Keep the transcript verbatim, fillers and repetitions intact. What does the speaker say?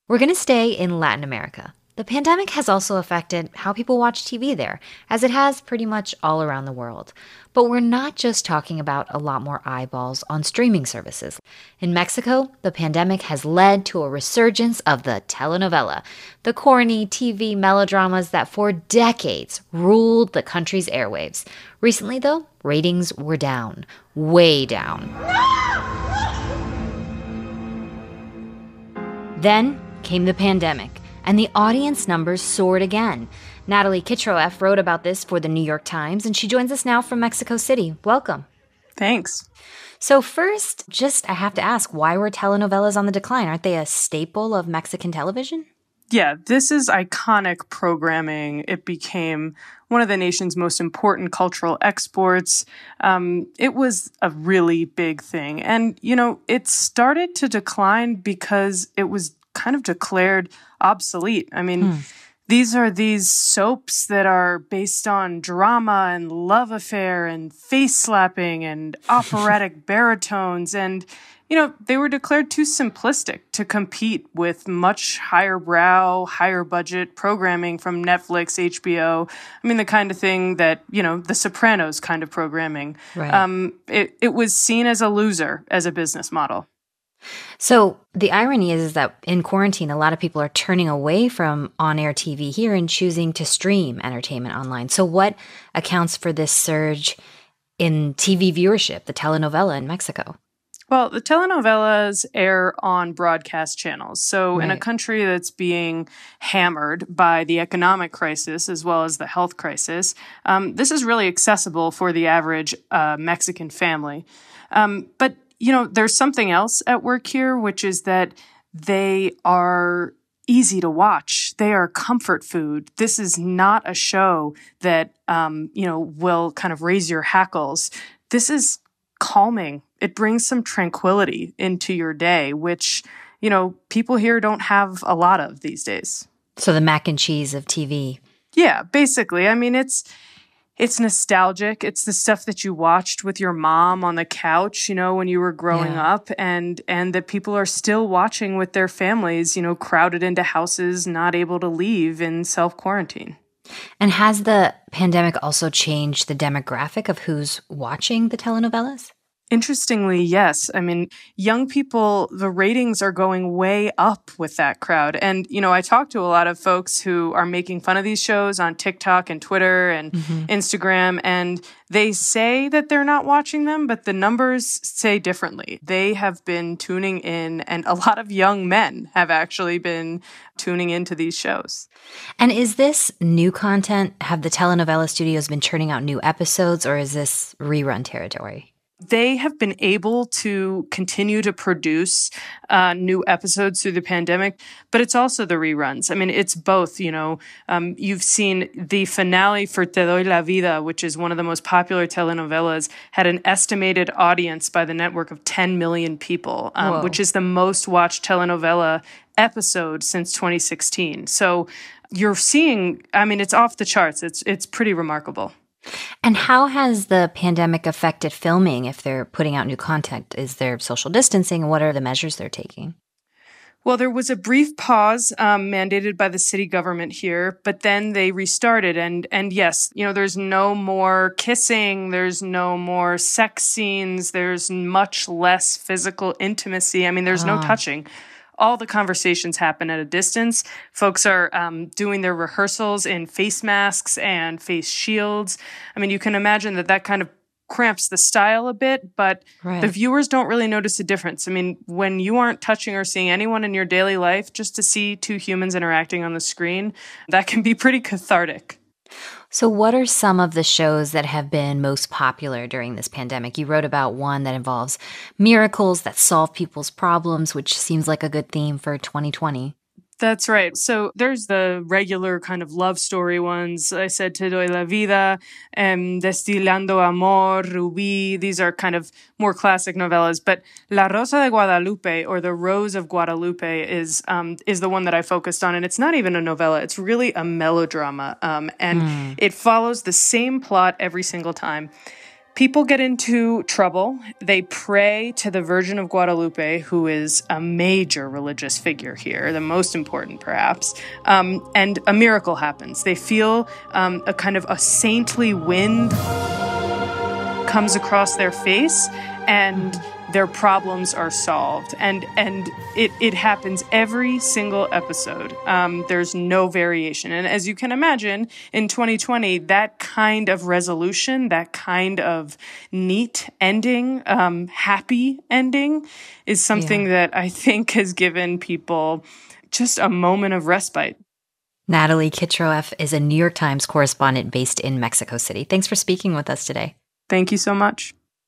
We're going to stay in Latin America. The pandemic has also affected how people watch T V there, as it has pretty much all around the world. But we're not just talking about a lot more eyeballs on streaming services. In Mexico, the pandemic has led to a resurgence of the telenovela, the corny T V melodramas that for decades ruled the country's airwaves. Recently, though, ratings were down, way down. Then came the pandemic, and the audience numbers soared again. Natalie Kitroeff wrote about this for the New York Times, and she joins us now from Mexico City. Welcome. Thanks. So first, just I have to ask, why were telenovelas on the decline? Aren't they a staple of Mexican television? Yeah, this is iconic programming. It became one of the nation's most important cultural exports. Um, it was a really big thing. And, you know, it started to decline because it was kind of declared obsolete. I mean, hmm. these are these soaps that are based on drama and love affair and face slapping and operatic baritones. And, you know, they were declared too simplistic to compete with much higher brow, higher budget programming from Netflix, H B O. I mean, the kind of thing that, you know, The Sopranos kind of programming. Right. Um, it, it was seen as a loser as a business model. So the irony is, is that in quarantine, a lot of people are turning away from on-air T V here and choosing to stream entertainment online. So what accounts for this surge in T V viewership, the telenovela in Mexico? Well, the telenovelas air on broadcast channels. So Right. in a country that's being hammered by the economic crisis as well as the health crisis, um, this is really accessible for the average uh, Mexican family. Um, but You know, there's something else at work here, which is that they are easy to watch. They are comfort food. This is not a show that, um, you know, will kind of raise your hackles. This is calming. It brings some tranquility into your day, which, you know, people here don't have a lot of these days. So the mac and cheese of T V. Yeah, basically. I mean, it's... It's nostalgic. It's the stuff that you watched with your mom on the couch, you know, when you were growing Yeah. up, and and that people are still watching with their families, you know, crowded into houses, not able to leave in self-quarantine. And has the pandemic also changed the demographic of who's watching the telenovelas? Interestingly, yes. I mean, young people, the ratings are going way up with that crowd. And, you know, I talk to a lot of folks who are making fun of these shows on TikTok and Twitter and mm-hmm. Instagram, and they say that they're not watching them, but the numbers say differently. They have been tuning in, and a lot of young men have actually been tuning into these shows. And is this new content? Have the telenovela studios been churning out new episodes, or is this rerun territory? They have been able to continue to produce uh, new episodes through the pandemic, but it's also the reruns. I mean, it's both, you know. Um, you've seen the finale for Te Doy la Vida, which is one of the most popular telenovelas, had an estimated audience by the network of ten million people, um, which is the most watched telenovela episode since twenty sixteen. So you're seeing, I mean, it's off the charts. It's it's pretty remarkable. And how has the pandemic affected filming if they're putting out new content? Is there social distancing, and what are the measures they're taking? Well, there was a brief pause um, mandated by the city government here, but then they restarted. And, and yes, you know, there's no more kissing. There's no more sex scenes. There's much less physical intimacy. I mean, there's Oh. no touching. All the conversations happen at a distance. Folks are um, doing their rehearsals in face masks and face shields. I mean, you can imagine that that kind of cramps the style a bit, but Right. the viewers don't really notice a difference. I mean, when you aren't touching or seeing anyone in your daily life, just to see two humans interacting on the screen, that can be pretty cathartic. So what are some of the shows that have been most popular during this pandemic? You wrote about one that involves miracles that solve people's problems, which seems like a good theme for twenty twenty. That's right. So there's the regular kind of love story ones. I said Te Doy la Vida, um, Destilando Amor, Rubí. These are kind of more classic novellas. But La Rosa de Guadalupe, or The Rose of Guadalupe, is um, is the one that I focused on. And it's not even a novella. It's really a melodrama. Um, and mm. it follows the same plot every single time. People get into trouble. They pray to the Virgin of Guadalupe, who is a major religious figure here, the most important perhaps, um, and a miracle happens. They feel um, a kind of a saintly wind comes across their face, and their problems are solved. And and it, it happens every single episode. Um, there's no variation. And as you can imagine, in twenty twenty, that kind of resolution, that kind of neat ending, um, happy ending, is something yeah. that I think has given people just a moment of respite. Natalie Kitroeff is a New York Times correspondent based in Mexico City. Thanks for speaking with us today. Thank you so much.